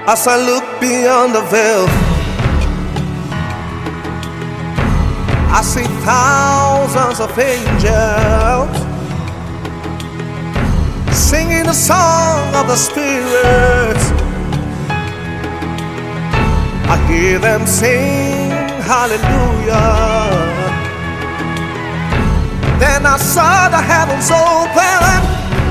As I look beyond the veil, I see thousands of angels singing the song of the Spirit. I hear them sing hallelujah. Then I saw the heavens open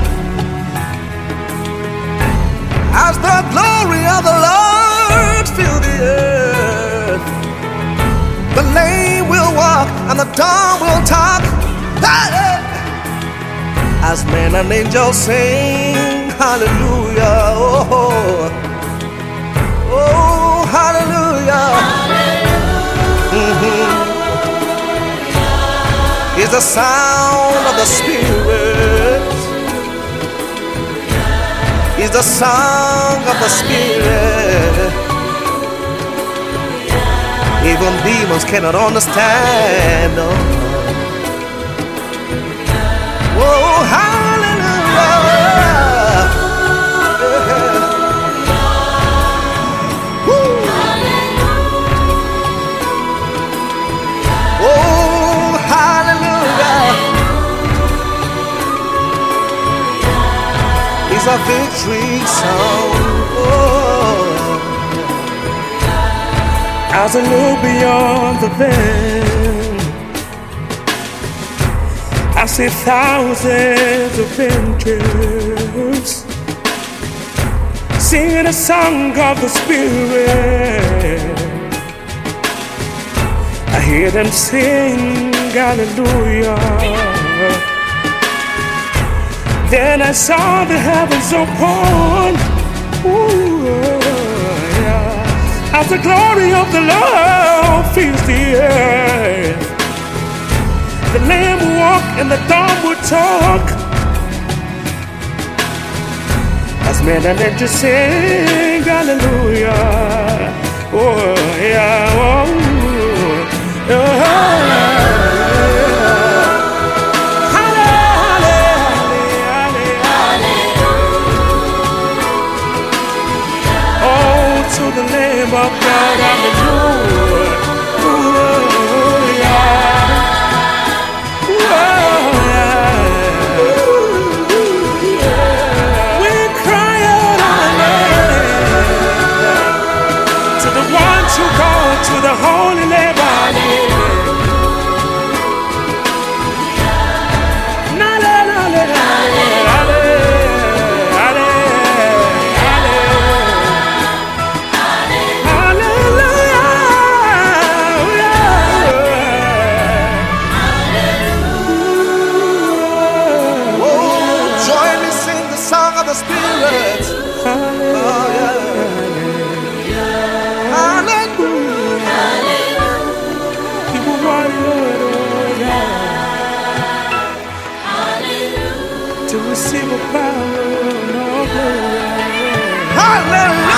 as the glory of the Lord filled the earth. The lame will walk and the dumb will talk, as men and angels sing hallelujah. Oh, oh, hallelujah. Is the sound of the Spirit, is the song of the Spirit. Even demons cannot understand. Oh, hallelujah. Oh, hallelujah. It's a victory song. Oh. As I look beyond the veil, I see thousands of angels singing a song of the Spirit. I hear them sing hallelujah. Then I saw the heavens open, ooh, yeah, as the glory of the Lord fills the earth. The lame will walk and the dumb will talk, as men and angels sing hallelujah. Oh yeah, oh, oh. To the Lamb of God, hallelujah. Ooh, yeah. Ooh, yeah. We cry out, hallelujah, to the one true God, to the Holy Lamb, hallelujah. The Spirit. Oh, yeah. Hallelujah. Hallelujah. You are warrior, to receive a power, no glory. Hallelujah.